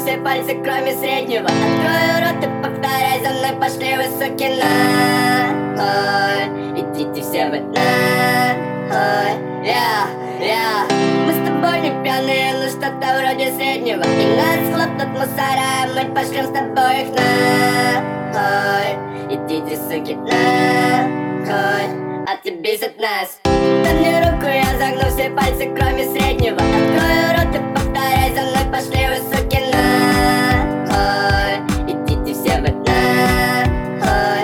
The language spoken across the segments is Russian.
все пальцы, кроме среднего. Открою рот и повторяй за мной, пошли вы, суки, нахуй. Идите все вы нахуй. Мы с тобой не пьяные, но что-то вроде среднего. И нас хлопнут мусора, мы пошлем с тобой их нахуй. Идите, суки, нахуй. Отъебись нас. Дай мне руку, я загну все пальцы, кроме среднего. Открою рот и повторяй за мной, пошли вы, суки, нахуй. Идите все вы нахуй.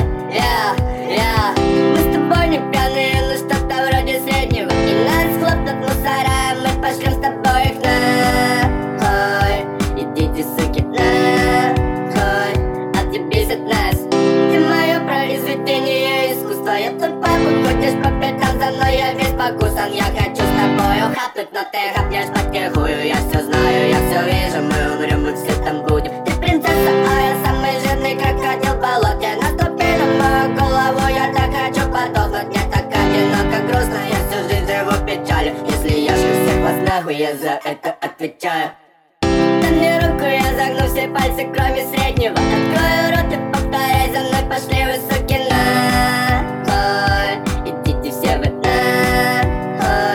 Мы с тобой не пьяные, но что-то вроде среднего. И нас хлопнут мусора, мы пошлем с тобой их нахуй. Идите, суки, нахуй. Отъебись от нас. Ты мое произведение искусства. Я твой папа, ходишь по пятам за мной, я весь покусан. Я хочу с тобою хапнуть, но ты хапнешь потихую. Я все знаю, я все вижу, мы умрем, мы все там будем. Ты принцесса, а я самый жирный крокодил болот. Я наступил на мою голову, я так хочу подохнуть. Мне так одиноко, грустно, я всю жизнь живу в печали. Если я шлю всех вас нахуй, я за это отвечаю. Дай мне руку, я загну все пальцы, кроме среднего. Открою рот и повторяй за мной, пошли вы, суки, нахуй. Идите все вы нахуй.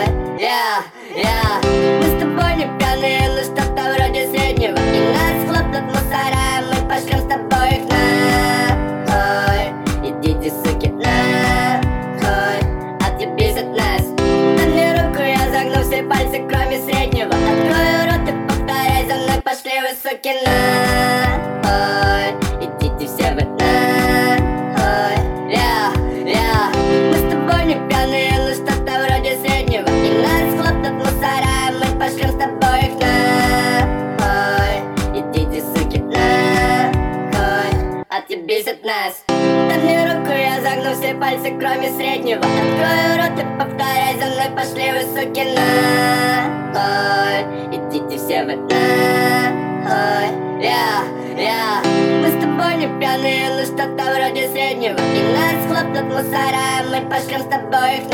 Мы с тобой не пьяные, но что-то вроде среднего. И нас хлопнут мусора, мы пошлем с тобой их нахуй. Идите, суки, нахуй. Отъебись от нас. Дай мне руку, я загну все пальцы, кроме среднего. Открою рот и повторяй за мной, пошли вы, суки, нахуй. Идите все вы нахуй. Мы с тобой не пьяные, но что-то вроде среднего. И нас хлопнут мусора, мы пошлем с тобой их нахуй. Идите, суки, нахуй. Отъебись от нас. Дай мне руку, я загну все пальцы, кроме среднего. Открою рот и повторяй за мной, пошли вы, суки, нахуй. Идите все вы нахуй. Мы с тобой не пьяные, но что-то вроде среднего. И нас хлопнут мусора, мы пошлем с тобой их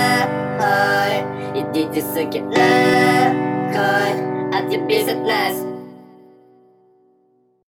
нахуй. Идите, суки, нахуй. Отъебись от нас.